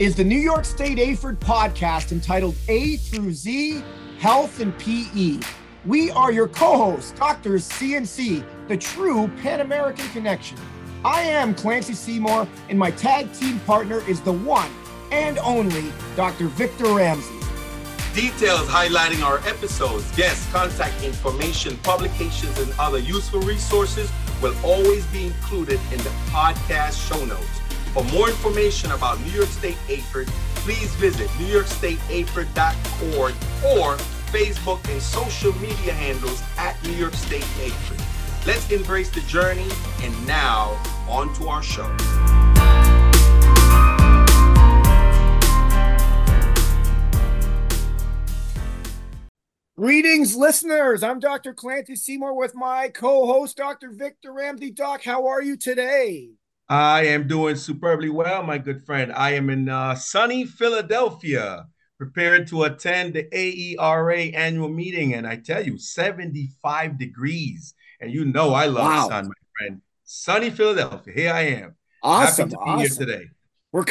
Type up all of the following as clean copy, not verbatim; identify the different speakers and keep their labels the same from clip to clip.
Speaker 1: is the New York State AFERD podcast entitled A through Z, Health and PE. We are your co-hosts, Drs. C&C, the true Pan-American connection. I am Clancy Seymour, and my tag team partner is the one and only Dr. Victor Ramsey.
Speaker 2: Details highlighting our episodes, guests, contact information, publications, and other useful resources will always be included in the podcast show notes. For more information about New York State AFERD, please visit newyorkstateaferd.org or Facebook and social media handles at New York State AFERD. Let's embrace the journey, and now on to our show.
Speaker 1: Greetings, listeners. I'm Dr. Clancy Seymour with my co-host, Dr. Victor Ramsey. Doc, how are you today?
Speaker 2: I am doing superbly well, my good friend. I am in sunny Philadelphia, preparing to attend the AERA annual meeting. And I tell you, 75 degrees. And you know I love sun, my friend. Sunny Philadelphia. Here I am.
Speaker 1: Awesome.
Speaker 2: Happy to be here today.
Speaker 1: We're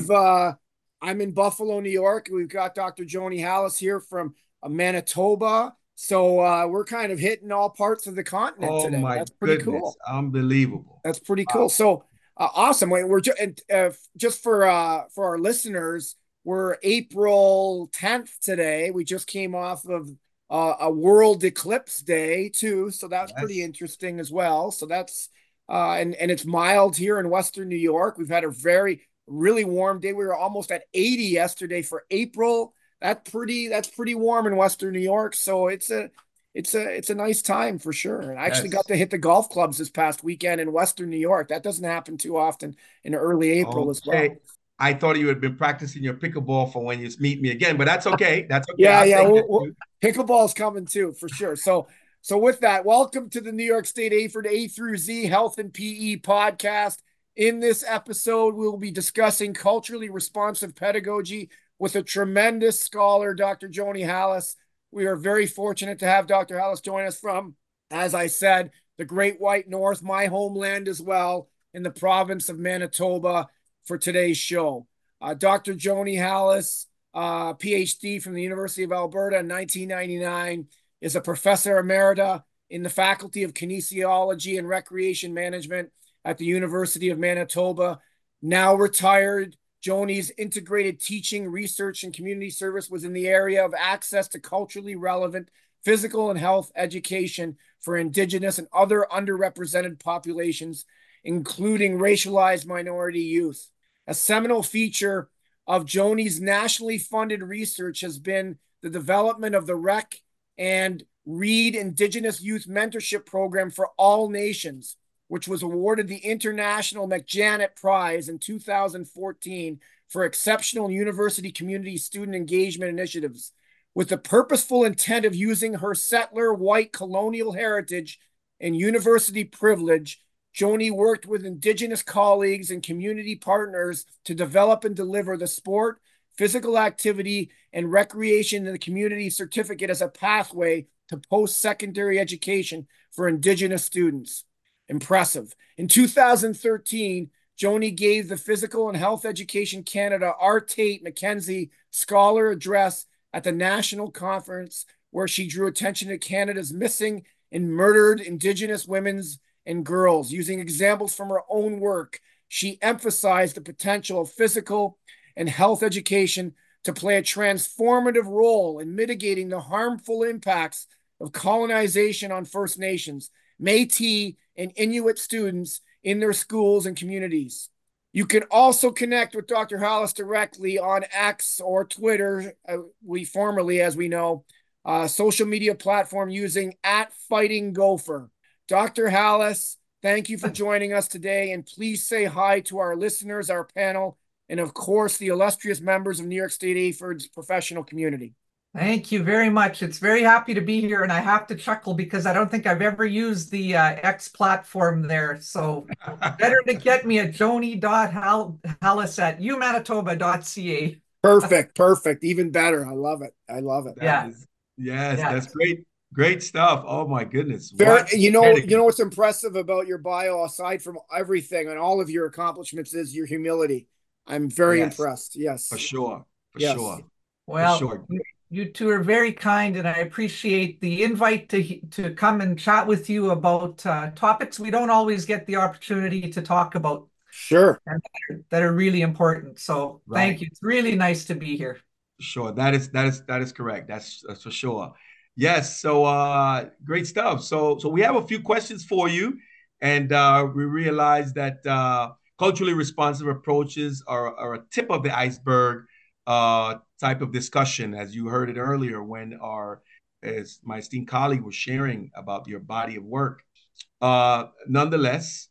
Speaker 1: I'm in Buffalo, New York. We've got Dr. Joni Hallis here from Manitoba. So we're kind of hitting all parts of the continent today.
Speaker 2: My
Speaker 1: That's pretty
Speaker 2: goodness.
Speaker 1: cool.
Speaker 2: Unbelievable.
Speaker 1: That's pretty cool. So awesome. We're just for our listeners, we're April 10th today. We just came off of a World Eclipse Day too. So that's pretty interesting as well. So that's and it's mild here in Western New York. We've had a really warm day. We were almost at 80 yesterday for April. That's pretty warm in Western New York. So it's a nice time for sure. And I actually got to hit the golf clubs this past weekend in Western New York. That doesn't happen too often in early April as well.
Speaker 2: I thought you had been practicing your pickleball for when you meet me again, but that's okay. That's okay.
Speaker 1: Yeah. Pickleball's coming too, for sure. So with that, welcome to the New York State AFERD A through Z Health and PE podcast. In this episode, we'll be discussing culturally responsive pedagogy with a tremendous scholar, Dr. Joni Hallis. We are very fortunate to have Dr. Hallis join us from, as I said, the Great White North, my homeland as well, in the province of Manitoba for today's show. Dr. Joni Hallis, PhD from the University of Alberta in 1999, is a professor emerita in the Faculty of Kinesiology and Recreation Management at the University of Manitoba. Now retired, Joni's integrated teaching, research, and community service was in the area of access to culturally relevant physical and health education for Indigenous and other underrepresented populations, including racialized minority youth. A seminal feature of Joni's nationally funded research has been the development of the REC and READ Indigenous Youth Mentorship Program for All Nations, which was awarded the International McJanet Prize in 2014 for exceptional university community student engagement initiatives. With the purposeful intent of using her settler white colonial heritage and university privilege, Joni worked with Indigenous colleagues and community partners to develop and deliver the sport, physical activity, and recreation in the community certificate as a pathway to post-secondary education for Indigenous students. Impressive. In 2013, Joni gave the Physical and Health Education Canada Art Tate Mackenzie Scholar Address at the National Conference, where she drew attention to Canada's missing and murdered Indigenous women's and girls. Using examples from her own work, she emphasized the potential of physical and health education to play a transformative role in mitigating the harmful impacts of colonization on First Nations, Métis, and Inuit students in their schools and communities. You can also connect with Dr. Hallis directly on X or Twitter, we formerly, as we know, social media platform using @FightingGopher. Dr. Hallis, thank you for joining us today, and please say hi to our listeners, our panel, and of course, the illustrious members of New York State AFERD's professional community.
Speaker 3: Thank you very much. It's very happy to be here, and I have to chuckle because I don't think I've ever used the X platform there. So better to get me at joni.hallis@umanitoba.ca.
Speaker 1: Perfect. Even better. I love it.
Speaker 2: Yes, that's great. Great stuff. Oh my goodness.
Speaker 1: You know what's impressive about your bio, aside from everything and all of your accomplishments, is your humility. I'm very
Speaker 2: Yes,
Speaker 1: impressed.
Speaker 2: for
Speaker 1: Yes.
Speaker 2: sure, for
Speaker 1: Yes.
Speaker 2: sure, for
Speaker 3: Well,
Speaker 2: sure.
Speaker 3: you two are very kind, and I appreciate the invite to come and chat with you about topics we don't always get the opportunity to talk about,
Speaker 1: Sure.
Speaker 3: and that are really important. So thank
Speaker 2: Right.
Speaker 3: you. It's really nice to be here.
Speaker 2: Sure. That is correct. That's for sure. Yes. So great stuff. So we have a few questions for you, and we realize that culturally responsive approaches are a tip of the iceberg type of discussion, as you heard it earlier when as my esteemed colleague was sharing about your body of work. Nonetheless,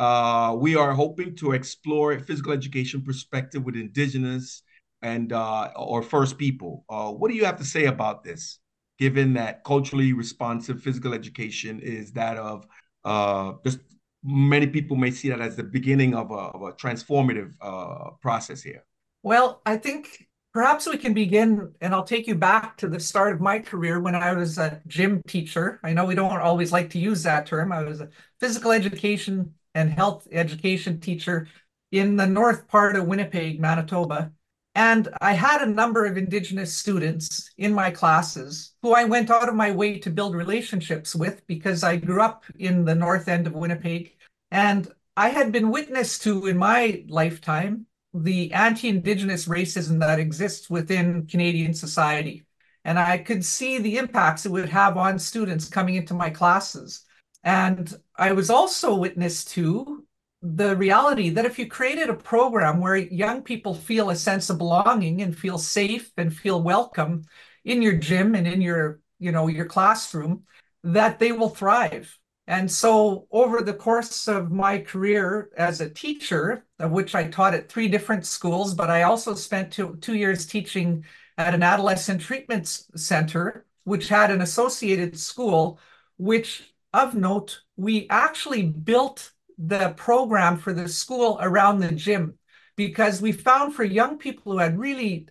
Speaker 2: we are hoping to explore a physical education perspective with Indigenous and or First People. What do you have to say about this, given that culturally responsive physical education is that of just many people may see that as the beginning of a transformative process here?
Speaker 3: Well, I think perhaps we can begin, and I'll take you back to the start of my career when I was a gym teacher. I know we don't always like to use that term. I was a physical education and health education teacher in the north part of Winnipeg, Manitoba. And I had a number of Indigenous students in my classes who I went out of my way to build relationships with because I grew up in the north end of Winnipeg. And I had been witness to in my lifetime the anti-Indigenous racism that exists within Canadian society. And I could see the impacts it would have on students coming into my classes. And I was also witness to the reality that if you created a program where young people feel a sense of belonging and feel safe and feel welcome in your gym and in your classroom, that they will thrive. And so, over the course of my career as a teacher, of which I taught at 3 different schools, but I also spent 2 years teaching at an adolescent treatment center, which had an associated school, which, of note, we actually built the program for the school around the gym because we found for young people who had really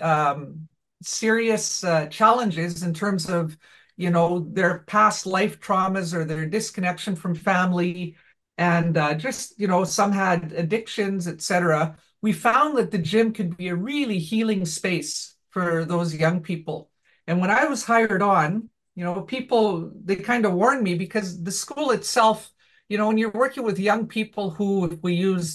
Speaker 3: serious challenges in terms of their past life traumas or their disconnection from family, and just some had addictions, etc. We found that the gym could be a really healing space for those young people. And when I was hired on, people, they kind of warned me because the school itself, when you're working with young people who, if we use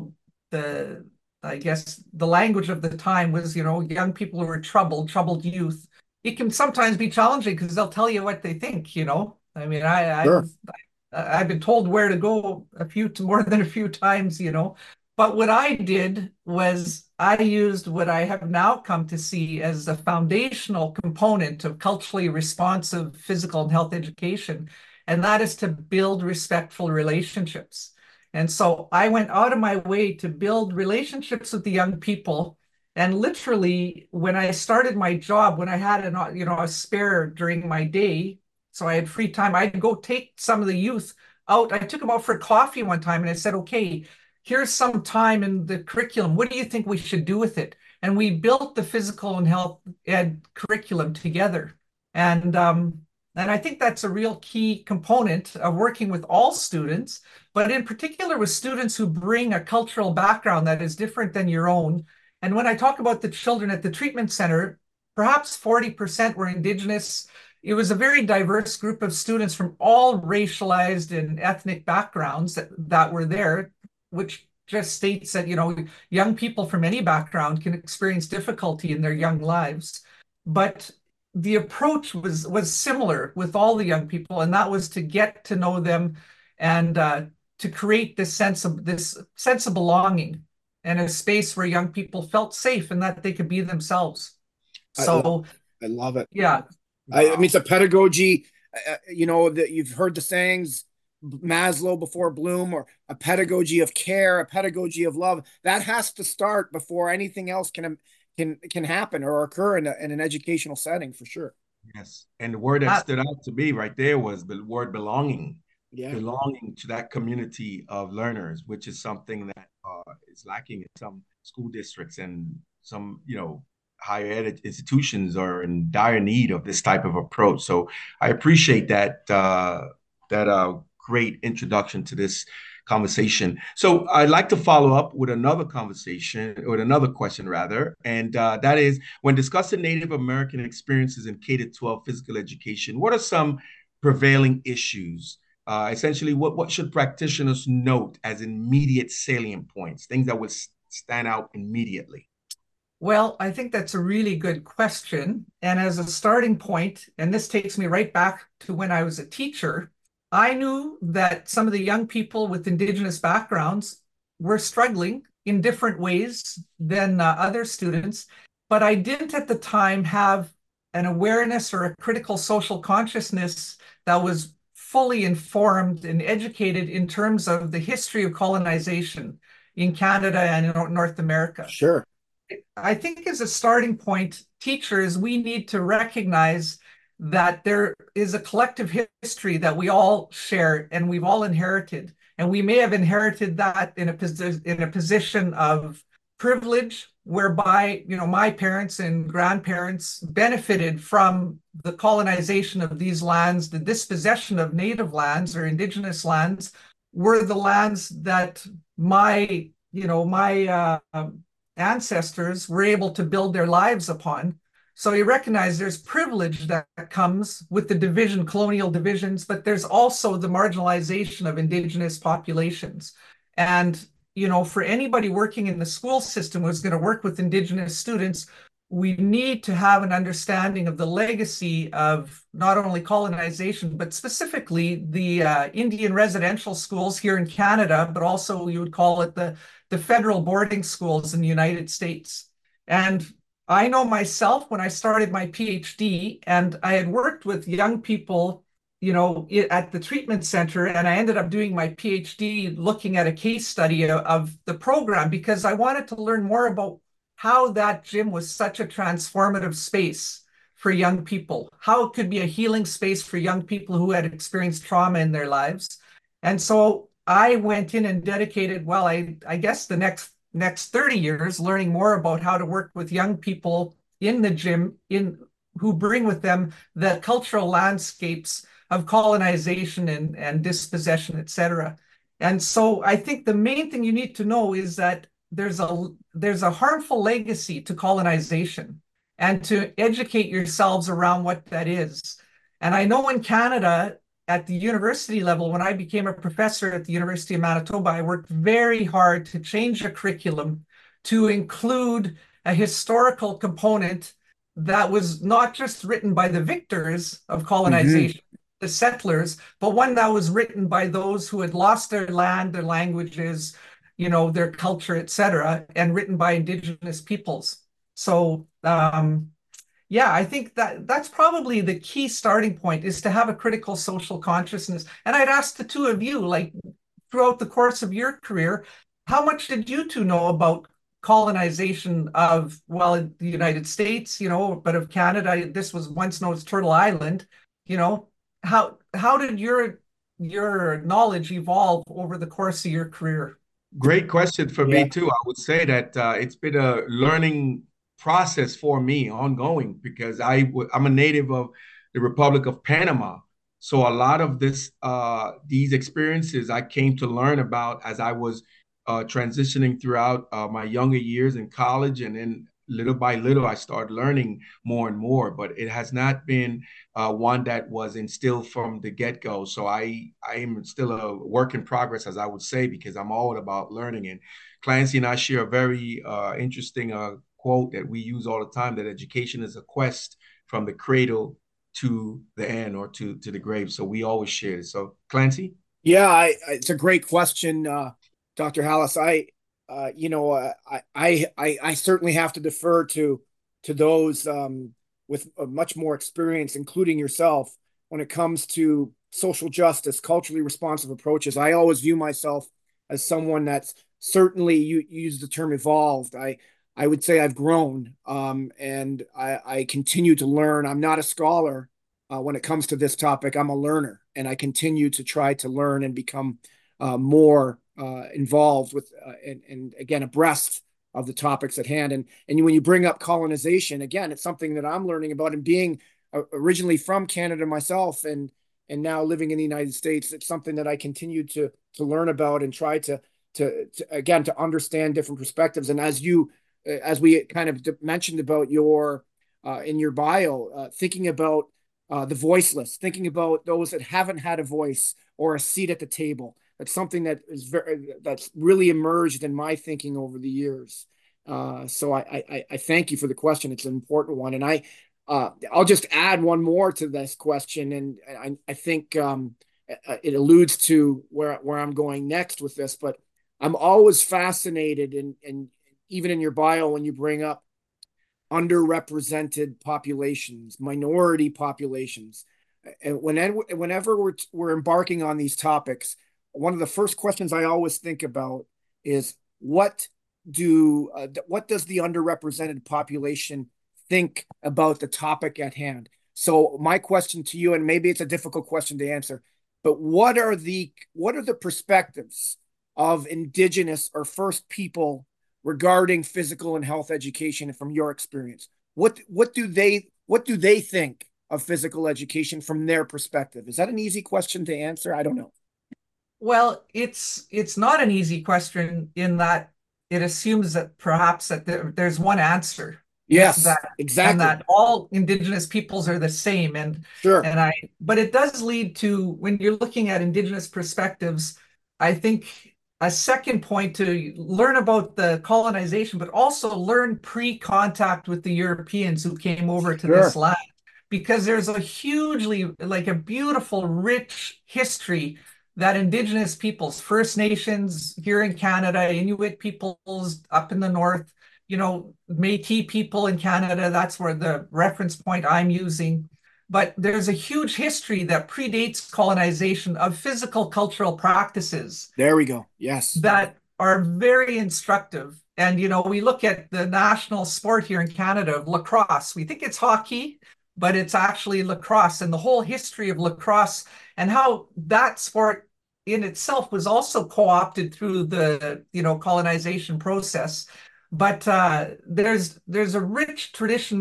Speaker 3: the I guess the language of the time was, young people who were troubled youth, it can sometimes be challenging because they'll tell you what they think. I mean,
Speaker 1: Sure.
Speaker 3: I've been told where to go more than a few times. But what I did was I used what I have now come to see as a foundational component of culturally responsive physical and health education, and that is to build respectful relationships. And so I went out of my way to build relationships with the young people. And literally, when I started my job, when I had a spare during my day, so I had free time, I'd go take some of the youth out. I took them out for coffee one time, and I said, "Okay, here's some time in the curriculum. What do you think we should do with it?" And we built the physical and health ed curriculum together. And I think that's a real key component of working with all students, but in particular with students who bring a cultural background that is different than your own. And when I talk about the children at the treatment center, perhaps 40% were Indigenous. It was a very diverse group of students from all racialized and ethnic backgrounds that were there, which just states that, young people from any background can experience difficulty in their young lives. But the approach was similar with all the young people, and that was to get to know them and to create this sense of belonging and a space where young people felt safe and that they could be themselves.
Speaker 1: I love,
Speaker 3: So
Speaker 1: I love it.
Speaker 3: yeah,
Speaker 1: I mean, it's
Speaker 2: Wow.
Speaker 1: a pedagogy, that you've heard the sayings, Maslow before Bloom, or a pedagogy of care, a pedagogy of love. That has to start before anything else can happen or occur in an educational setting for sure.
Speaker 2: Yes. And the word that
Speaker 3: uh,
Speaker 2: stood out to me right there was the word belonging,
Speaker 1: Yeah.
Speaker 2: belonging to that community of learners, which is something that is lacking in some school districts and some, higher ed institutions are in dire need of this type of approach. So I appreciate that great introduction to this conversation. So I'd like to follow up with another conversation, with another question rather, and that is when discussing Native American experiences in K-12 physical education, what are some prevailing issues? Essentially, what should practitioners note as immediate salient points, things that would stand out immediately?
Speaker 3: Well, I think that's a really good question. And as a starting point, and this takes me right back to when I was a teacher, I knew that some of the young people with Indigenous backgrounds were struggling in different ways than other students, but I didn't at the time have an awareness or a critical social consciousness that was fully informed and educated in terms of the history of colonization in Canada and in North America.
Speaker 1: Sure.
Speaker 3: I think as a starting point, teachers, we need to recognize that there is a collective history that we all share and we've all inherited. And we may have inherited that in a position of privilege, whereby, my parents and grandparents benefited from the colonization of these lands. The dispossession of native lands or Indigenous lands were the lands that my ancestors were able to build their lives upon. So you recognize there's privilege that comes with the colonial divisions, but there's also the marginalization of Indigenous populations. And, for anybody working in the school system who's going to work with Indigenous students, we need to have an understanding of the legacy of not only colonization, but specifically the Indian residential schools here in Canada, but also you would call it the federal boarding schools in the United States. And I know myself when I started my PhD and I had worked with young people, at the treatment center, and I ended up doing my PhD looking at a case study of the program because I wanted to learn more about how that gym was such a transformative space for young people, how it could be a healing space for young people who had experienced trauma in their lives. And so I went in and dedicated, well, I guess the next 30 years learning more about how to work with young people in the gym who bring with them the cultural landscapes of colonization and dispossession, et cetera. And so I think the main thing you need to know is that there's a harmful legacy to colonization and to educate yourselves around what that is. And I know in Canada, at the university level, when I became a professor at the University of Manitoba, I worked very hard to change the curriculum to include a historical component that was not just written by the victors of colonization, the settlers, but one that was written by those who had lost their land, their languages, their culture, et cetera, and written by Indigenous peoples. So, yeah, I think that's probably the key starting point is to have a critical social consciousness. And I'd ask the two of you, like throughout the course of your career, how much did you two know about colonization of, well, the United States, but of Canada? This was once known as Turtle Island. How did your knowledge evolve over the course of your career?
Speaker 2: Great question for me too. I would say that it's been a learning process for me, ongoing, because I'm a native of the Republic of Panama. So a lot of these experiences I came to learn about as I was transitioning throughout my younger years in college, and then little by little I started learning more and more. But it has not been one that was instilled from the get-go. So I am still a work in progress, as I would say, because I'm all about learning. And Clancy and I share a very interesting quote that we use all the time, that education is a quest from the cradle to the end, or to the grave. So we always share. So Clancy?
Speaker 1: Yeah, it's a great question, Dr. Hallis. I certainly have to defer to those with much more experience, including yourself, when it comes to social justice, culturally responsive approaches. I always view myself as someone that's certainly, you use the term evolved. I would say I've grown, and I continue to learn. I'm not a scholar when it comes to this topic. I'm a learner, and I continue to try to learn and become more involved with and again abreast of the topics at hand. And when you bring up colonization, again, it's something that I'm learning about, and being originally from Canada myself, and and now living in the United States, it's something that I continue to learn about and try to again to understand different perspectives. And as we kind of mentioned about your in your bio, thinking about the voiceless, thinking about those that haven't had a voice or a seat at the table. That's something that's really emerged in my thinking over the years. So I thank you for the question. It's an important one, and I'll just add one more to this question, and I think it alludes to where I'm going next with this. But I'm always fascinated, and even in your bio when you bring up underrepresented populations, minority populations, and whenever we're embarking on these topics, one of the first questions I always think about is what does the underrepresented population think about the topic at hand? So my question to you, and maybe it's a difficult question to answer, but what are the perspectives of Indigenous or First People regarding physical and health education from your experience? What do they think of physical education from their perspective? Is that an easy question to answer? I don't know.
Speaker 3: Well, it's not an easy question in that it assumes that perhaps that there's one answer.
Speaker 1: Yes,
Speaker 3: that
Speaker 1: exactly.
Speaker 3: And that all Indigenous peoples are the same.
Speaker 1: Sure.
Speaker 3: But it does lead to, when you're looking at Indigenous perspectives, I think a second point to learn about the colonization, but also learn pre-contact with the Europeans who came over to this land, because there's a hugely, like a beautiful, rich history that Indigenous peoples, First Nations here in Canada, Inuit peoples up in the north, Métis people in Canada, that's where the reference point I'm using. But there's a huge history that predates colonization of physical cultural practices.
Speaker 1: There we go. Yes.
Speaker 3: That are very instructive. And, we look at the national sport here in Canada, lacrosse. We think it's hockey, but it's actually lacrosse, and the whole history of lacrosse and how that sport in itself was also co-opted through the, colonization process. But there's a rich tradition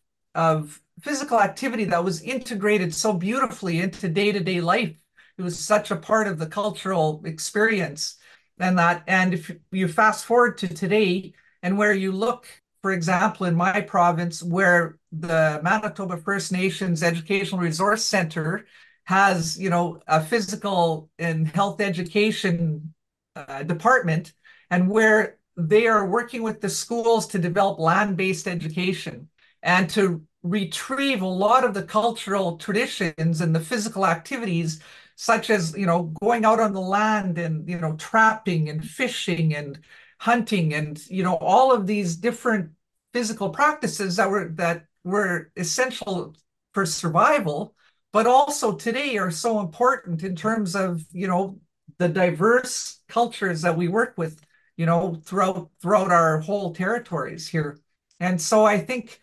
Speaker 3: of physical activity that was integrated so beautifully into day-to-day life. It was such a part of the cultural experience. And if you fast forward to today, and where you look, for example, in my province, where the Manitoba First Nations Educational Resource Center has, a physical and health education department, and where they are working with the schools to develop land-based education and to retrieve a lot of the cultural traditions and the physical activities, such as, going out on the land and, trapping and fishing and hunting and, all of these different physical practices that were essential for survival, but also today are so important in terms of, the diverse cultures that we work with, throughout our whole territories here. And so I think,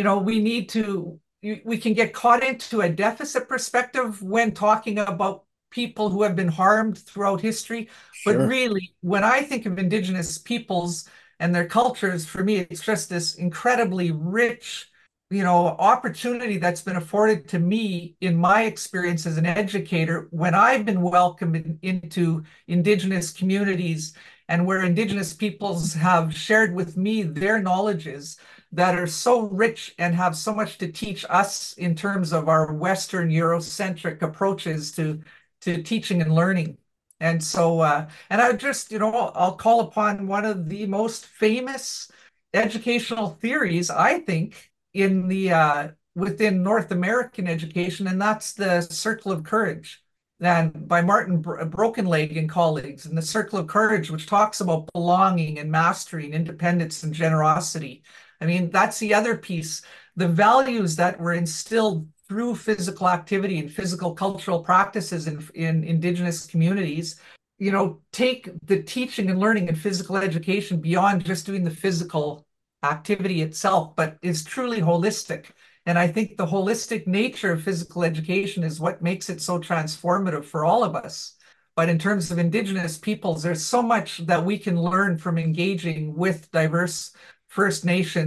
Speaker 3: we can get caught into a deficit perspective when talking about people who have been harmed throughout history. Sure. But really, when I think of Indigenous peoples and their cultures, for me, it's just this incredibly rich, opportunity that's been afforded to me in my experience as an educator when I've been welcomed into Indigenous communities, and where Indigenous peoples have shared with me their knowledges that are so rich and have so much to teach us in terms of our Western Eurocentric approaches to teaching and learning. And so, and I just, I'll call upon one of the most famous educational theories, I think, in the within North American education, and that's the Circle of Courage, and by Martin Brokenleg and colleagues, and the Circle of Courage, which talks about belonging and mastery and independence and generosity. I mean, that's the other piece. The values that were instilled through physical activity and physical cultural practices in Indigenous communities, take the teaching and learning and physical education beyond just doing the physical activity itself, but is truly holistic. And I think the holistic nature of physical education is what makes it so transformative for all of us. But in terms of Indigenous peoples, there's so much that we can learn from engaging with diverse First Nations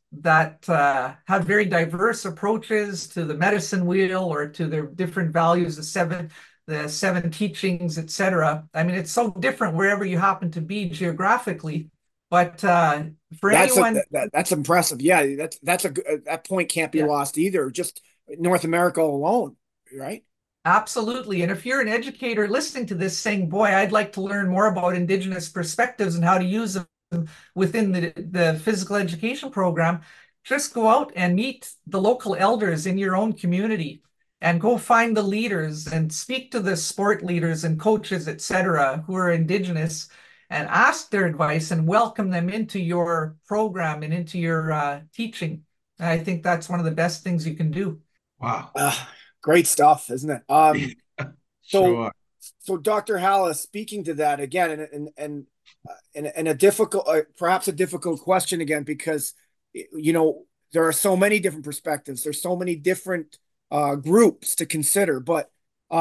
Speaker 3: that have very diverse approaches to the medicine wheel or to their different values, the seven teachings, etc. I mean, it's so different wherever you happen to be geographically. But for anyone,
Speaker 1: That's impressive. Yeah, that point can't be
Speaker 3: yeah,
Speaker 1: lost either. Just North America alone, right?
Speaker 3: absolutely. And if you're an educator listening to this saying, boy, I'd like to learn more about Indigenous perspectives and how to use them within the physical education program, just go out and meet the local elders in your own community and go find the leaders and speak to the sport leaders and coaches, etc., who are Indigenous and ask their advice and welcome them into your program and into your teaching. And I think that's one of the best things you can do.
Speaker 2: Wow.
Speaker 1: Great stuff, isn't it? So,
Speaker 2: Sure.
Speaker 1: so Dr. Hallis, speaking to that again, and a difficult, perhaps a difficult question again, because there are so many different perspectives. There's so many different groups to consider. But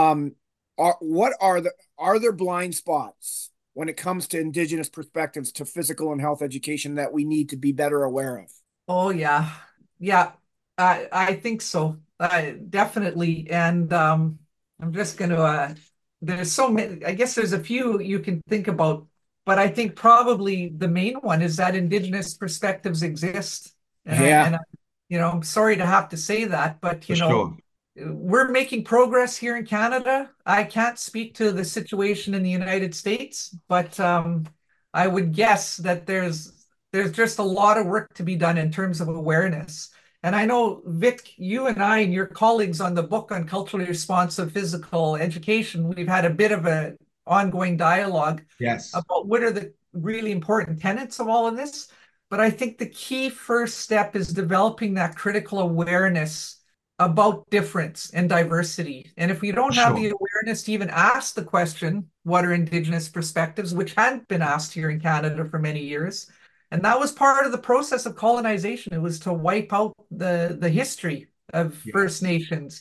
Speaker 1: are there blind spots when it comes to Indigenous perspectives to physical and health education that we need to be better aware of?
Speaker 3: Oh yeah, yeah, I think so, definitely. And I'm just going to. There's so many. I guess there's a few you can think about, but I think probably the main one is that Indigenous perspectives exist.
Speaker 1: Yeah,
Speaker 3: I'm sorry to have to say that, but
Speaker 2: For sure.
Speaker 3: we're making progress here in Canada. I can't speak to the situation in the United States, but I would guess that there's just a lot of work to be done in terms of awareness. And I know, Vic, you and I and your colleagues on the book on culturally responsive physical education, we've had a bit of an ongoing dialogue
Speaker 2: Yes.
Speaker 3: about what are the really important tenets of all of this. But I think the key first step is developing that critical awareness about difference and diversity. And if we don't have
Speaker 2: Sure.
Speaker 3: the awareness to even ask the question, what are Indigenous perspectives, which hadn't been asked here in Canada for many years, and that was part of the process of colonization. It was to wipe out the history of First
Speaker 2: Yes.
Speaker 3: Nations,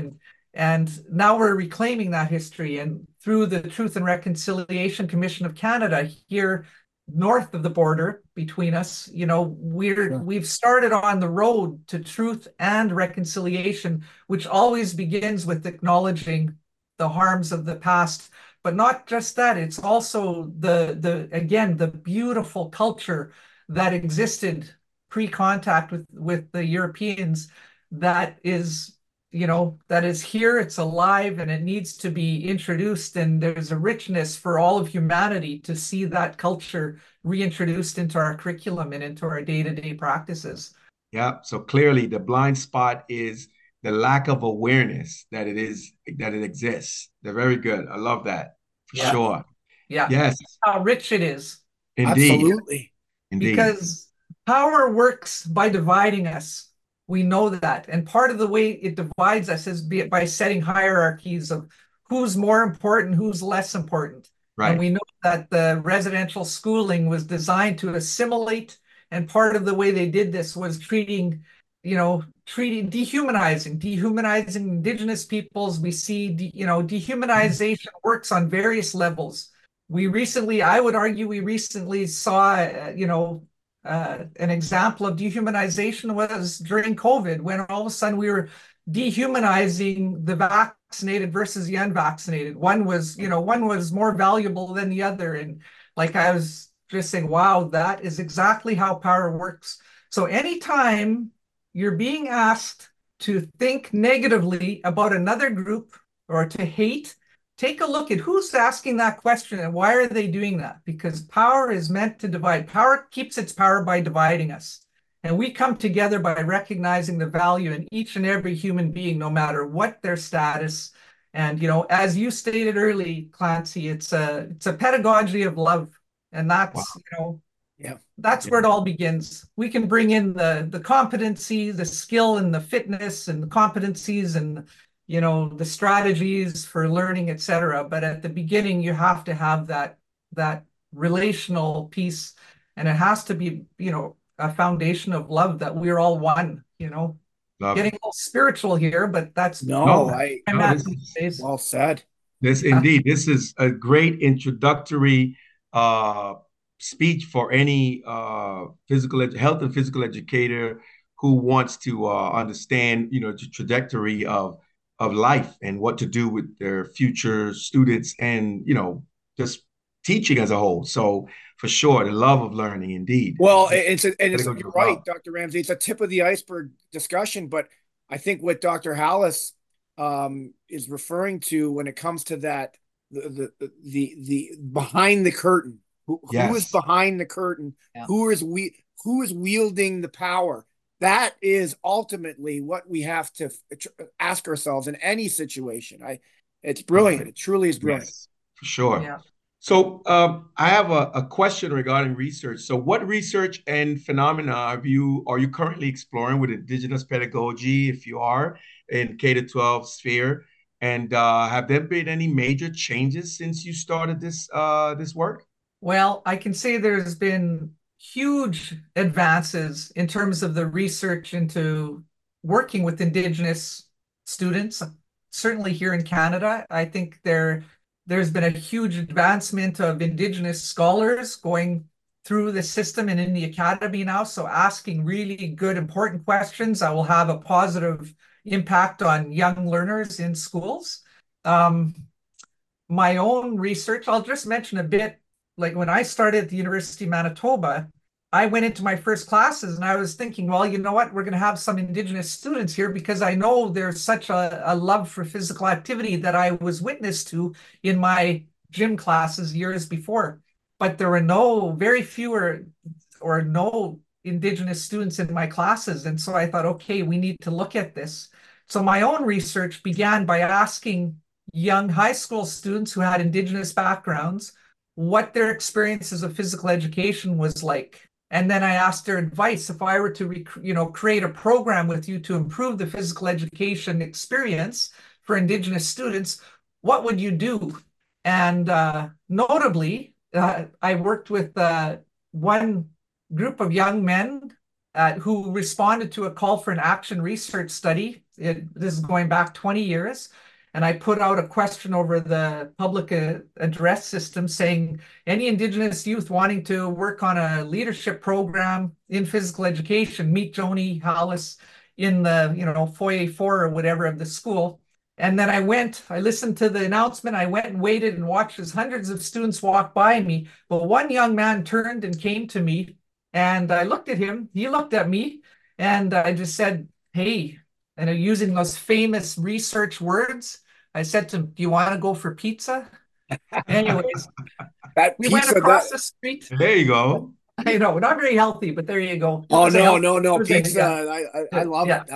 Speaker 3: and now we're reclaiming that history. And through the Truth and Reconciliation Commission of Canada here north of the border between us,
Speaker 1: sure.
Speaker 3: we've started on the road to truth and reconciliation, which always begins with acknowledging the harms of the past. But not just that, it's also the beautiful culture that existed pre-contact with the Europeans that is that is here, it's alive, and it needs to be introduced. And there's a richness for all of humanity to see that culture reintroduced into our curriculum and into our day-to-day practices.
Speaker 2: Yeah. So clearly the blind spot is the lack of awareness that it exists. They're very good. I love that for
Speaker 3: Yeah,
Speaker 2: sure.
Speaker 3: yeah.
Speaker 2: Yes,
Speaker 3: How rich it is,
Speaker 2: indeed.
Speaker 1: Absolutely.
Speaker 2: Indeed.
Speaker 3: because power works by dividing us. We know that. And part of the way it divides us is by setting hierarchies of who's more important, who's less important. And
Speaker 2: Right.
Speaker 3: we know that the residential schooling was designed to assimilate. And part of the way they did this was dehumanizing Indigenous peoples. We see, dehumanization works on various levels. I would argue, we recently saw, an example of dehumanization was during COVID, when all of a sudden we were dehumanizing the vaccinated versus the unvaccinated. One was more valuable than the other. And like I was just saying, wow, that is exactly how power works. So anytime you're being asked to think negatively about another group or to hate, take a look at who's asking that question and why are they doing that? Because power is meant to divide. Power keeps its power by dividing us. And we come together by recognizing the value in each and every human being, no matter what their status. And, as you stated early, Clancy, it's a pedagogy of love. And
Speaker 2: Wow.
Speaker 1: Yeah.
Speaker 3: that's
Speaker 2: Yeah.
Speaker 3: where it all begins. We can bring in the competency, the skill, and the fitness, and the competencies, and the strategies for learning, etc. But at the beginning, you have to have that relational piece, and it has to be a foundation of love, that we're all one.
Speaker 2: Love
Speaker 3: Getting
Speaker 2: it.
Speaker 3: a little spiritual here, but that's
Speaker 1: No,
Speaker 2: No,
Speaker 3: where I'm
Speaker 2: no,
Speaker 3: at
Speaker 2: this
Speaker 3: these
Speaker 2: is
Speaker 3: days.
Speaker 1: well said.
Speaker 2: this
Speaker 3: Yeah.
Speaker 2: indeed. This is a great introductory uh speech for any health and physical educator who wants to understand, the trajectory of life and what to do with their future students and, just teaching as a whole. So for sure, the love of learning, indeed.
Speaker 1: Well,
Speaker 2: You
Speaker 1: you're right, Dr. Ramsey. It's a tip of the iceberg discussion, but I think what Dr. Hallis is referring to when it comes to that the behind the curtain, who is
Speaker 2: Yes.
Speaker 1: behind the curtain,
Speaker 3: Yeah.
Speaker 1: who is wielding the power. That is ultimately what we have to ask ourselves in any situation. It's brilliant. It truly is brilliant.
Speaker 2: Yes, for sure.
Speaker 3: Yeah.
Speaker 2: So I have a question regarding research. So what research and phenomena are you currently exploring with Indigenous pedagogy, if you are, in K-12 sphere? And have there been any major changes since you started this work?
Speaker 3: Well, I can say there's been huge advances in terms of the research into working with Indigenous students. Certainly here in Canada, I think there's been a huge advancement of Indigenous scholars going through the system and in the academy now. So asking really good, important questions that will have a positive impact on young learners in schools. Um, my own research, I'll just mention a bit, like when I started at the University of Manitoba, I went into my first classes and I was thinking, well, you know what, we're going to have some Indigenous students here because I know there's such a love for physical activity that I was witness to in my gym classes years before. But there were very fewer or no Indigenous students in my classes. And so I thought, okay, we need to look at this. So my own research began by asking young high school students who had Indigenous backgrounds what their experiences of physical education was like. And then I asked their advice. If I were to create a program with you to improve the physical education experience for Indigenous students, what would you do? And notably, I worked with one group of young men who responded to a call for an action research study. This is going back 20 years. And I put out a question over the public address system saying, any Indigenous youth wanting to work on a leadership program in physical education, meet Joni Hallis in the, foyer 4 or whatever of the school. And then I listened to the announcement. I went and waited and watched as hundreds of students walked by me. But one young man turned and came to me, and I looked at him. He looked at me, and I just said, hey, and using those famous research words, I said to him, do you want to go for pizza? Anyways, we went across the street.
Speaker 2: There you go.
Speaker 3: I know, not very healthy, but there you go.
Speaker 1: Oh, no, pizza. I love it.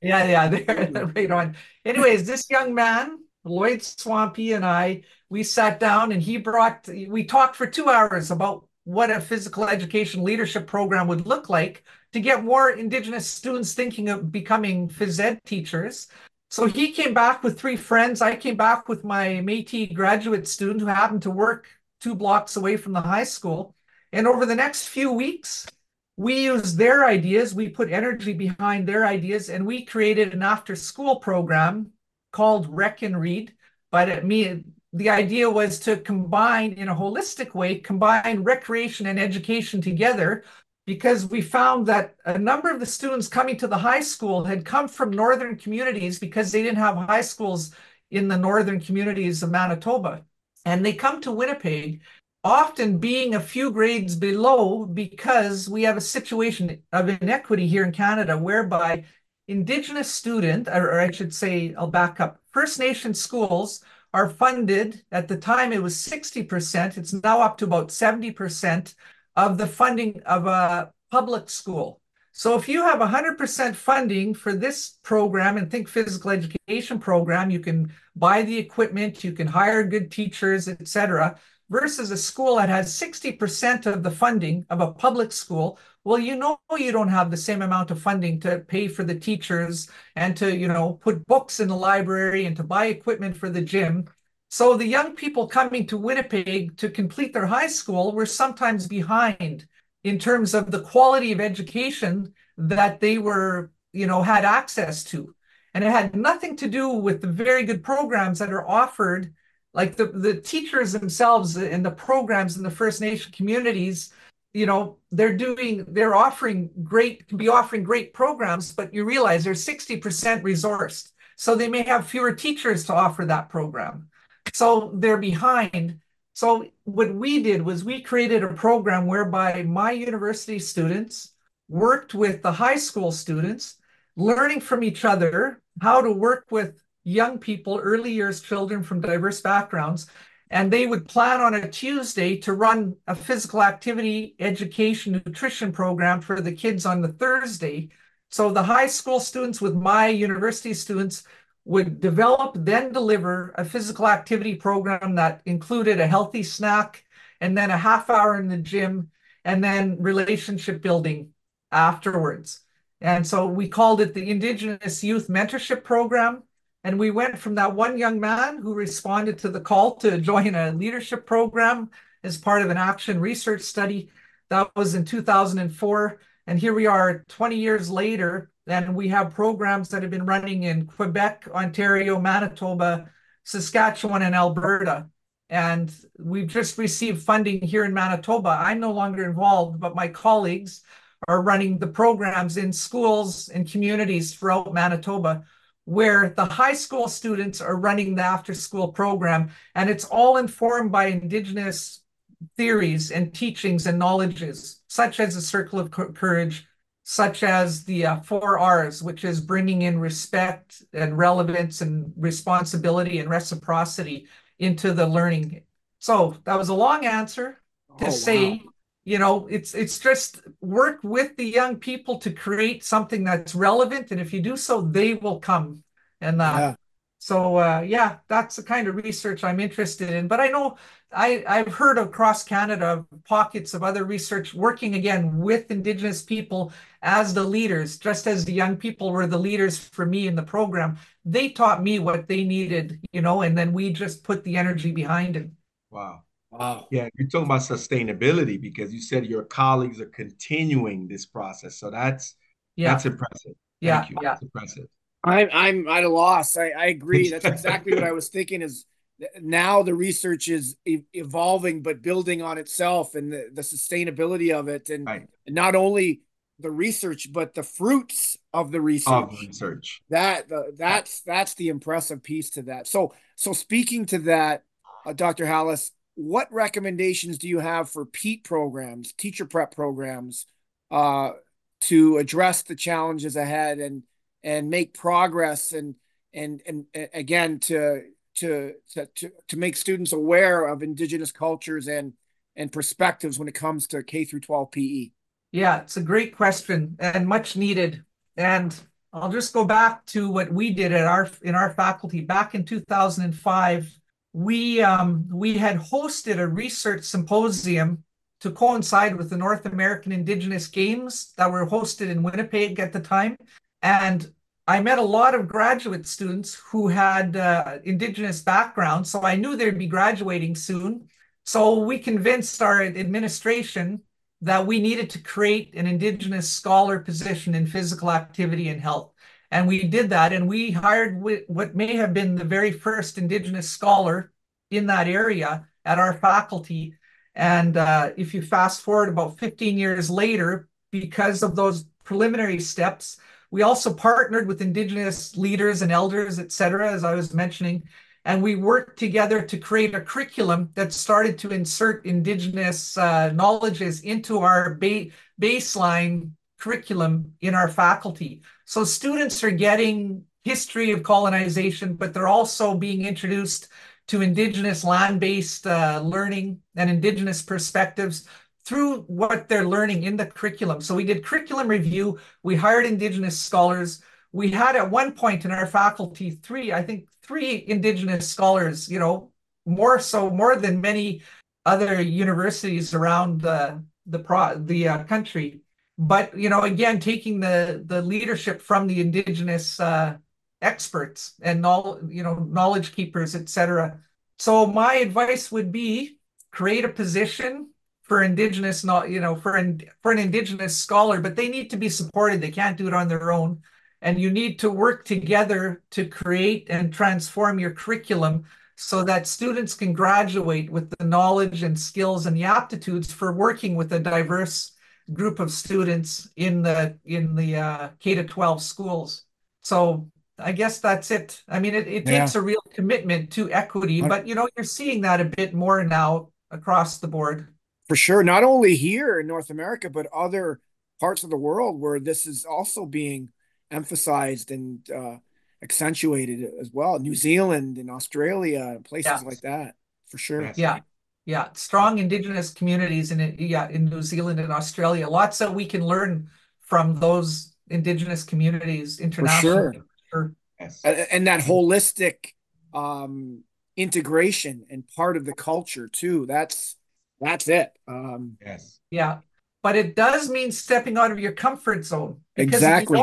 Speaker 3: Yeah, right on. Anyways, this young man, Lloyd Swampy, and we sat down and we talked for 2 hours about what a physical education leadership program would look like to get more Indigenous students thinking of becoming phys ed teachers. So he came back with 3 friends. I came back with my Métis graduate student who happened to work 2 blocks away from the high school. And over the next few weeks, we used their ideas. We put energy behind their ideas, and we created an after-school program called Rec and Read. But the idea was to combine, in a holistic way, combine recreation and education together, because we found that a number of the students coming to the high school had come from northern communities because they didn't have high schools in the northern communities of Manitoba. And they come to Winnipeg, often being a few grades below, because we have a situation of inequity here in Canada whereby Indigenous student, or I should say, I'll back up, First Nation schools are funded. At the time it was 60%. It's now up to about 70% of the funding of a public school. So if you have 100% funding for this program, and think physical education program, you can buy the equipment, you can hire good teachers, etc., versus a school that has 60% of the funding of a public school. Well, you don't have the same amount of funding to pay for the teachers and to, put books in the library and to buy equipment for the gym. So the young people coming to Winnipeg to complete their high school were sometimes behind in terms of the quality of education that they had access to. And it had nothing to do with the very good programs that are offered like the teachers themselves and the programs in the First Nation communities, they're offering can be offering great programs, but you realize they're 60% resourced. So they may have fewer teachers to offer that program. So they're behind. So what we did was we created a program whereby my university students worked with the high school students, learning from each other how to work with young people, early years children from diverse backgrounds. And they would plan on a Tuesday to run a physical activity, education, nutrition program for the kids on the Thursday. So the high school students with my university students would develop, then deliver a physical activity program that included a healthy snack and then a half hour in the gym and then relationship building afterwards. And so we called it the Indigenous Youth Mentorship Program. And we went from that one young man who responded to the call to join a leadership program as part of an action research study. That was in 2004. And here we are 20 years later, and we have programs that have been running in Quebec, Ontario, Manitoba, Saskatchewan, and Alberta. And we've just received funding here in Manitoba. I'm no longer involved, but my colleagues are running the programs in schools and communities throughout Manitoba, where the high school students are running the after-school program, and it's all informed by Indigenous theories and teachings and knowledges, such as the Circle of Courage, such as the 4Rs, which is bringing in respect and relevance and responsibility and reciprocity into the learning. So that was a long answer to say, it's just work with the young people to create something that's relevant. And if you do so, they will come. And yeah, that's the kind of research I'm interested in. But I know I've heard across Canada pockets of other research working again with Indigenous people as the leaders, just as the young people were the leaders for me in the program. They taught me what they needed, and then we just put the energy behind it.
Speaker 2: Wow.
Speaker 1: Wow.
Speaker 2: Yeah, you're talking about sustainability because you said your colleagues are continuing this process. So that's impressive. Thank you. That's impressive.
Speaker 1: I'm at a loss. I agree. That's exactly what I was thinking is now the research is evolving, but building on itself and the sustainability of it. And
Speaker 2: Right.
Speaker 1: not only the research, but the fruits of the research. That's the impressive piece to that. So speaking to that, Dr. Hallis, what recommendations do you have for PEAT programs, teacher prep programs, to address the challenges ahead and make progress and again to make students aware of Indigenous cultures and perspectives when it comes to K through 12 PE?
Speaker 3: Yeah, it's a great question and much needed. And I'll just go back to what we did in our faculty back in 2005. We had hosted a research symposium to coincide with the North American Indigenous Games that were hosted in Winnipeg at the time. And I met a lot of graduate students who had Indigenous backgrounds, so I knew they'd be graduating soon. So we convinced our administration that we needed to create an Indigenous scholar position in physical activity and health. And we did that, and we hired what may have been the very first Indigenous scholar in that area at our faculty. And if you fast forward about 15 years later, because of those preliminary steps, we also partnered with Indigenous leaders and elders, et cetera, as I was mentioning, and we worked together to create a curriculum that started to insert Indigenous knowledges into our baseline curriculum in our faculty. So students are getting history of colonization, but they're also being introduced to Indigenous land-based learning and Indigenous perspectives through what they're learning in the curriculum. So we did curriculum review. We hired Indigenous scholars. We had at one point in our faculty three Indigenous scholars, more than many other universities around the country. But, again, taking the leadership from the Indigenous experts and knowledge keepers, et cetera. So my advice would be create a position for Indigenous, for an Indigenous scholar, but they need to be supported. They can't do it on their own. And you need to work together to create and transform your curriculum so that students can graduate with the knowledge and skills and the aptitudes for working with a diverse group of students in the K to 12 schools. So I guess that's it. I mean, it
Speaker 1: Yeah.
Speaker 3: takes a real commitment to equity, but you're seeing that a bit more now across the board.
Speaker 1: For sure. Not only here in North America, but other parts of the world where this is also being emphasized and accentuated as well. New Zealand and Australia,
Speaker 3: Yeah.
Speaker 1: places like that, for sure.
Speaker 2: Yes.
Speaker 3: Yeah. Yeah. Strong Indigenous communities in New Zealand and Australia. Lots that we can learn from those Indigenous communities
Speaker 1: For sure.
Speaker 3: internationally. Sure.
Speaker 2: Yes.
Speaker 1: And that holistic integration and part of the culture too. That's it.
Speaker 2: Yes.
Speaker 3: Yeah. But it does mean stepping out of your comfort zone because
Speaker 1: Exactly.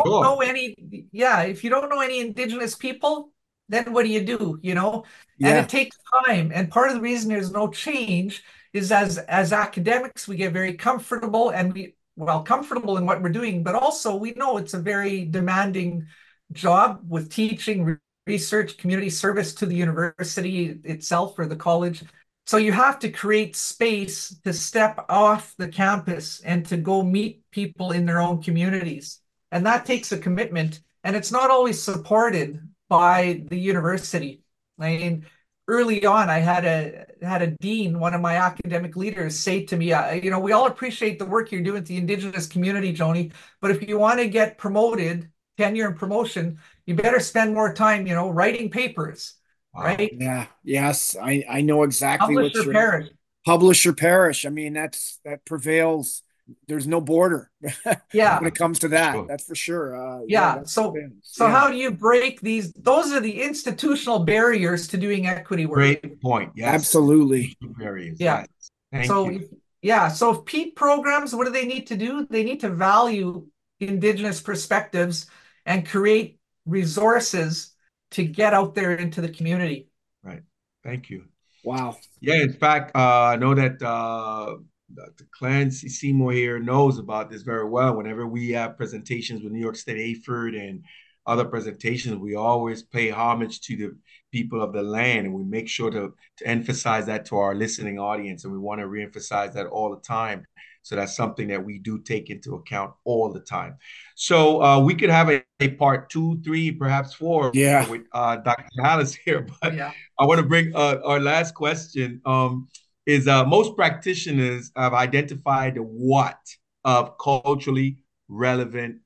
Speaker 3: if you don't know any Indigenous people, then what do you do? And
Speaker 1: Yeah.
Speaker 3: it takes time. And part of the reason there's no change is as academics, we get very comfortable and comfortable in what we're doing, but also we know it's a very demanding job with teaching, research, community service to the university itself or the college. So you have to create space to step off the campus and to go meet people in their own communities. And that takes a commitment. And it's not always supported by the university. I mean, early on, I had a dean, one of my academic leaders, say to me, we all appreciate the work you're doing with the Indigenous community, Joni, but if you want to get promoted, tenure and promotion, you better spend more time, writing papers.
Speaker 2: Wow.
Speaker 3: Right?
Speaker 1: Yeah. Yes. I know exactly
Speaker 3: Publish or perish.
Speaker 1: Publish or perish. I mean, that prevails. There's no border
Speaker 3: Yeah.
Speaker 1: when it comes to that.
Speaker 2: Sure.
Speaker 1: That's for sure.
Speaker 3: Yeah. So how do you break these? Those are the institutional barriers to doing equity work.
Speaker 2: Great point. Yes.
Speaker 1: Absolutely.
Speaker 2: Barriers.
Speaker 3: Yeah.
Speaker 2: Yes. Thank you.
Speaker 3: So if PEAT programs, what do they need to do? They need to value Indigenous perspectives and create resources to get out there into the community.
Speaker 2: Right. Thank you.
Speaker 1: Wow.
Speaker 2: Yeah, in fact, I know that Dr. Clancy Seymour here knows about this very well. Whenever we have presentations with New York State AFERD and other presentations, we always pay homage to the people of the land, and we make sure to emphasize that to our listening audience, and we want to reemphasize that all the time. So that's something that we do take into account all the time. So we could have a part 2, 3, perhaps 4 with Dr. Alice here. But I want to bring our last question is most practitioners have identified the what of culturally relevant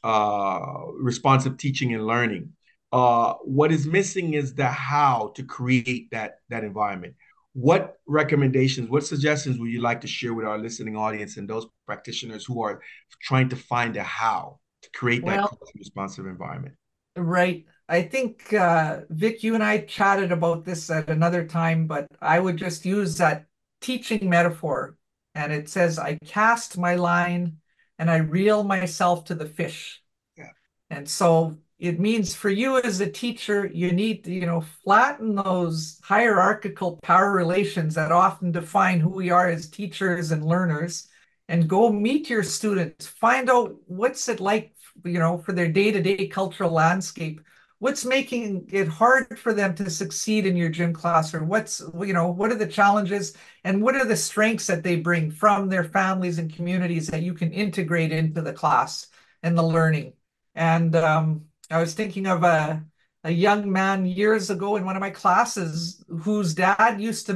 Speaker 2: responsive teaching and learning. What is missing is the how to create that environment. What recommendations, what suggestions would you like to share with our listening audience and those practitioners who are trying to find a how to create that responsive environment?
Speaker 3: Right. I think, Vic, you and I chatted about this at another time, but I would just use that teaching metaphor. And it says, I cast my line and I reel myself to the fish.
Speaker 2: Yeah.
Speaker 3: And so it means for you as a teacher, you need to, flatten those hierarchical power relations that often define who we are as teachers and learners, and go meet your students. Find out what's it like, for their day-to-day cultural landscape. What's making it hard for them to succeed in your gym class, or what are the challenges and what are the strengths that they bring from their families and communities that you can integrate into the class and the learning. And I was thinking of a young man years ago in one of my classes whose dad used to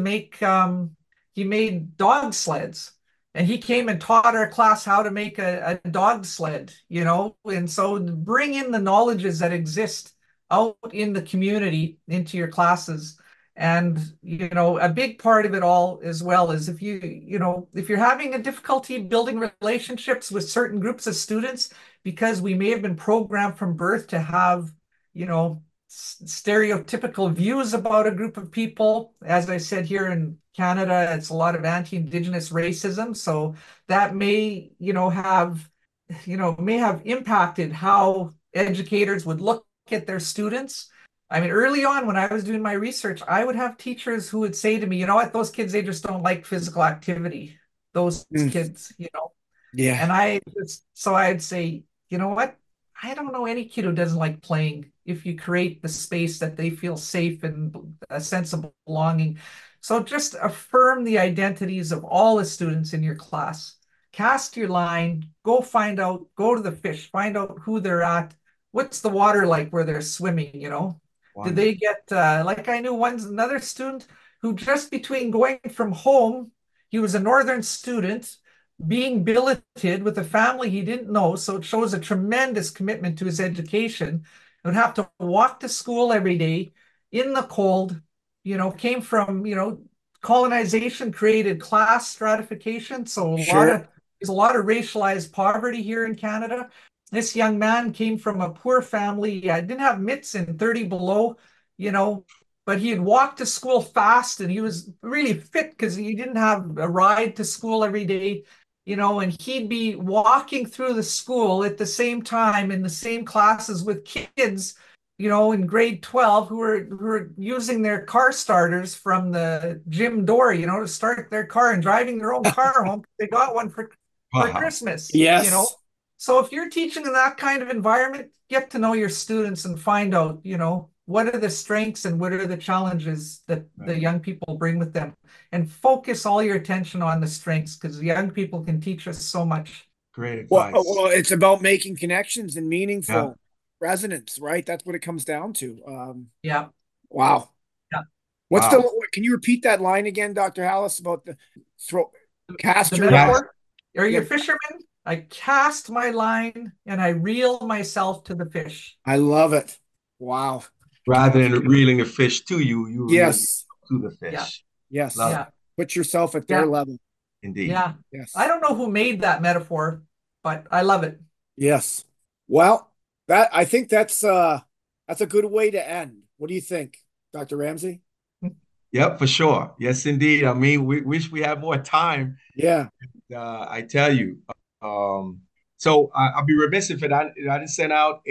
Speaker 3: he made dog sleds. And he came and taught our class how to make a dog sled, and so bring in the knowledges that exist out in the community into your classes. And, a big part of it all as well is if you're having a difficulty building relationships with certain groups of students, because we may have been programmed from birth to have, stereotypical views about a group of people. As I said, here in Canada, it's a lot of anti-Indigenous racism. So that may have impacted how educators would look at their students. I mean, early on when I was doing my research, I would have teachers who would say to me, you know what, those kids, they just don't like physical activity. Those kids,
Speaker 1: Yeah.
Speaker 3: And I'd say, you know what, I don't know any kid who doesn't like playing if you create the space that they feel safe and a sense of belonging. So just affirm the identities of all the students in your class. Cast your line, go find out, go to the fish, find out who they're at. What's the water like where they're swimming, you know? Did
Speaker 2: Wonderful.
Speaker 3: they get, like I knew another student who just between going from home, he was a northern student, being billeted with a family he didn't know. So it shows a tremendous commitment to his education. Would have to walk to school every day in the cold, came from, colonization created class stratification. So
Speaker 1: Sure.
Speaker 3: there's a lot of racialized poverty here in Canada. This young man came from a poor family. I didn't have mitts in 30 below, you know, but he had walked to school fast and he was really fit because he didn't have a ride to school every day, and he'd be walking through the school at the same time in the same classes with kids, in grade 12 who were using their car starters from the gym door, to start their car and driving their own car home. They got one for
Speaker 2: Wow.
Speaker 3: Christmas,
Speaker 1: Yes.
Speaker 3: So if you're teaching in that kind of environment, get to know your students and find out, what are the strengths and what are the challenges that the
Speaker 2: Right.
Speaker 3: young people bring with them, and focus all your attention on the strengths because young people can teach us so much.
Speaker 2: Great
Speaker 1: Well,
Speaker 2: advice.
Speaker 1: it's about making connections and
Speaker 2: Yeah.
Speaker 1: meaningful resonance, right? That's what it comes down to.
Speaker 3: Yeah.
Speaker 1: Wow.
Speaker 3: Yeah.
Speaker 2: Wow.
Speaker 1: Can you repeat that line again, Dr. Hallis, about the throw, cast
Speaker 3: The
Speaker 1: your line?
Speaker 2: Yes.
Speaker 3: metaphor. Are you
Speaker 1: Yeah,
Speaker 3: a fisherman? I cast my line and I reel myself to the fish.
Speaker 1: I love it. Wow.
Speaker 2: Rather than reeling the fish to you, you reel
Speaker 1: Yes.
Speaker 2: to the
Speaker 3: Yeah.
Speaker 2: fish.
Speaker 1: Yes.
Speaker 2: Love
Speaker 3: Yeah.
Speaker 2: it.
Speaker 1: Put yourself at their
Speaker 3: Yeah.
Speaker 1: level.
Speaker 2: Indeed.
Speaker 3: Yeah.
Speaker 1: Yes.
Speaker 3: I don't know who made that metaphor, but I love it.
Speaker 1: Yes. Well, I think that's a good way to end. What do you think, Dr. Ramsey?
Speaker 2: Yep, for sure. Yes, indeed. I mean, we wish we had more time.
Speaker 1: Yeah.
Speaker 2: I tell you. Um, so I'll be remiss if I didn't send out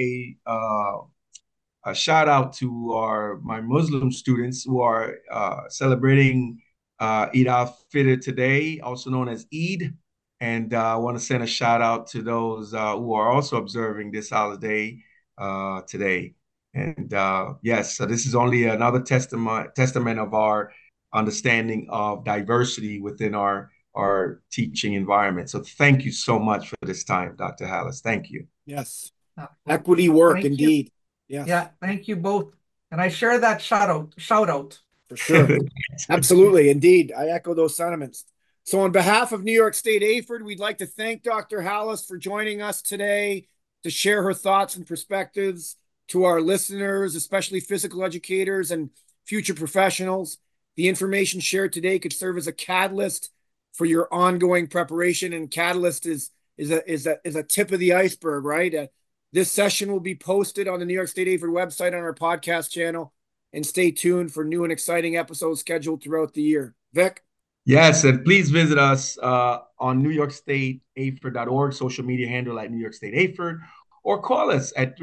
Speaker 2: a shout out to my Muslim students who are celebrating Eid al-Fitr today, also known as Eid. And I want to send a shout out to those who are also observing this holiday today. And yes, so this is only another testament of our understanding of diversity within our teaching environment. So thank you so much for this time, Dr. Hallis. Thank you.
Speaker 1: Yes.
Speaker 3: Well,
Speaker 1: Equity work,
Speaker 3: thank you.
Speaker 1: indeed. Yes.
Speaker 3: Yeah, thank you both. And I share that shout out.
Speaker 1: For sure. Absolutely. Indeed. I echo those sentiments. So on behalf of New York State AFERD, we'd like to thank Dr. Hallis for joining us today to share her thoughts and perspectives to our listeners, especially physical educators and future professionals. The information shared today could serve as a catalyst for your ongoing preparation, and catalyst is a tip of the iceberg, right? This session will be posted on the New York State AFERD website on our podcast channel, and stay tuned for new and exciting episodes scheduled throughout the year. Vic?
Speaker 2: Yes, and please visit us on NewYorkStateAFERD.org, social media handle at New York State AFERD, or call us at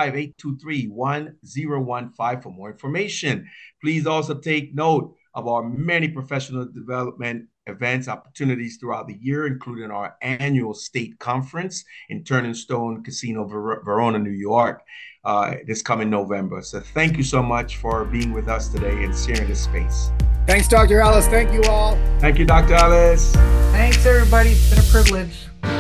Speaker 2: 315-823-1015 for more information. Please also take note of our many professional development events, opportunities throughout the year, including our annual state conference in Turning Stone Casino, Verona, New York, this coming November. So thank you so much for being with us today and sharing this space.
Speaker 1: Thanks, Dr. Hallis. Thank you all.
Speaker 2: Thank you, Dr. Hallis.
Speaker 3: Thanks, everybody. It's been a privilege.